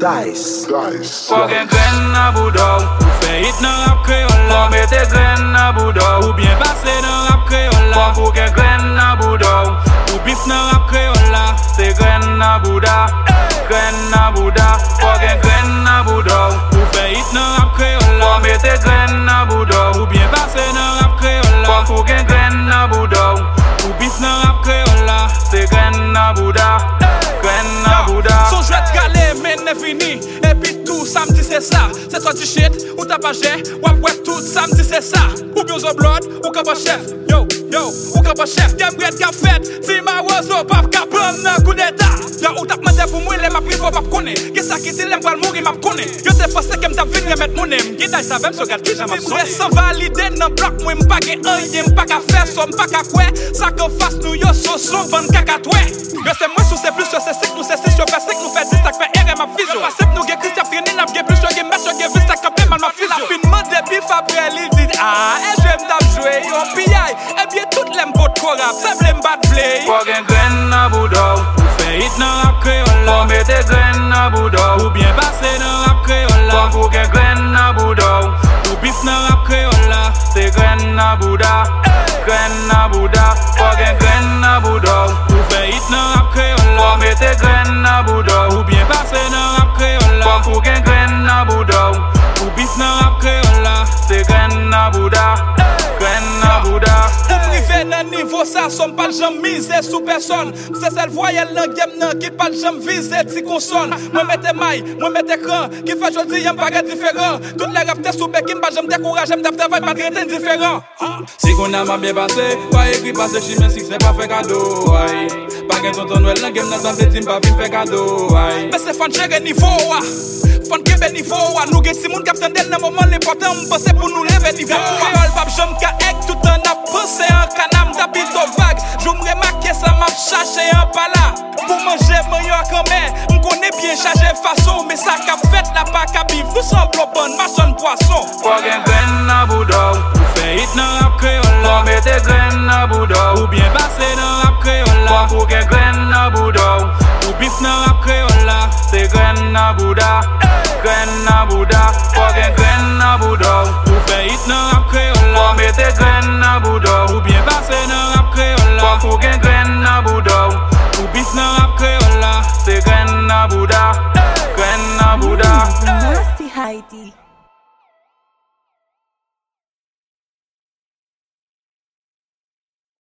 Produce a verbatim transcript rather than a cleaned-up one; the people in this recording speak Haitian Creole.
Dice, Dice. Faut gen gren nan boudou, ou fè hit nan rap créole là. Faut mette gren nan boudou, ou bien passer nan rap créole là. Faut gen gren nan boudou, ou bif nan rap créole là. C'est gren nan bouda, gren nan bouda. Faut gen gren nan boudou, ou fè hit nan rap créole là. Faut mette gren nan boudou, ou bien passer nan rap créole là. Faut gen gren nan boudou, ou bif nan rap créole là. C'est gren nan bouda, gren nan bouda. Son jouet galé mais n'est fini. Et puis tout samedi c'est ça. C'est toi du shit ou t'as pas jet. Ou après tout samedi c'est ça. Ou bien au blood ou comme un chef. Yo, yo, ou comme un chef. T'aimes bread qu'a fait. Si ma oiseau pas qu'à prendre un coup d'état. Là où t'as demandé pour moi, les m'a pris pour pas connaître. Qu'est-ce qui t'est l'aime pour mourir m'a connaître. Yo t'es pensé que m't'a venu mettre mon name. Guidage ça même sur garde qui j'aime connaître. Sans valider dans bloc moi m'pas gain rien m'pas qu'à faire so m'pas qu'à quoi. Ça qu'on fasse nous yo so son bonne cacatoué. Yo c'est moi sous c'est plus sur c'est six nous c'est six sur fait six nous fait dix tac fait R et ma physio. Passé nous gain Christophe René n'a gain plus sur gain match gain vite ça capé mal ma physio. La finement de bif après il dit ah et j'aime t'a jouer yo P I. Et bien toute l'aime votre corap, ça blème bat play. Faut gen gren nan boudou, ou fè hit nan rap créole là. Faut mette gren nan boudou, ou bien passer nan rap créole là. Faut gen gren nan boudou, ou bif nan rap créole là. C'est gren nan bouda, gren nan bouda. Faut gen gren nan boudou, ou fè hit nan rap créole là. Faut mette gren nan boudou, ou bien passer nan rap créole là. Faut gen gren nan boudou, ou bif nan rap créole là. C'est gren nan bouda, gren nan bouda. Privé nan niveau ça, somme pas j'aime miser sous personne. C'est celle voyelle nan game nan qui pas j'aime viser ti consonne. Moi mette maille, moi mette écran, qui fait jodi y'aime pas différent. Toutes les rap sous bekin pas j'aime décourage, j'aime d'ap travail pas traiter différent. Si qu'on a m'a bien passé, pas écrit passer chimé si c'est pas fait cadeau. Pas gen tonton Noël nan game nan ça veut dire pas vinn fait cadeau. Mais c'est fan gérer niveau wa. Fan kebe niveau wa, nous gen si moun k'ap tendel nan moment l'important m'penser pour nous lever niveau. Créole pap j'aime ka ek tout en a pensé en canam d'habit au vague. Je me remarque ça m'a cherché un pala. Pour manger meilleur quand même, m'connais bien chargé façon. Mais ça qu'a fait la pas qu'à vivre, vous semblez bonne maçon poisson. Faut gen gren nan boudou, ou fè hit nan rap créole là. Faut mette gren nan boudou, ou bien passer nan rap créole là. Faut gen gren nan boudou, ou bif nan rap créole là. C'est gren nan bouda, gren nan bouda. Faut gen gren nan boudou, ou fè hit nan rap créole là. Faut mette gren nan boudou, ou bien passer nan rap créole là. Faut gen gren nan boudou, ou bif nan rap créole là. C'est gren nan bouda, gren nan bouda. Nasty Heidi.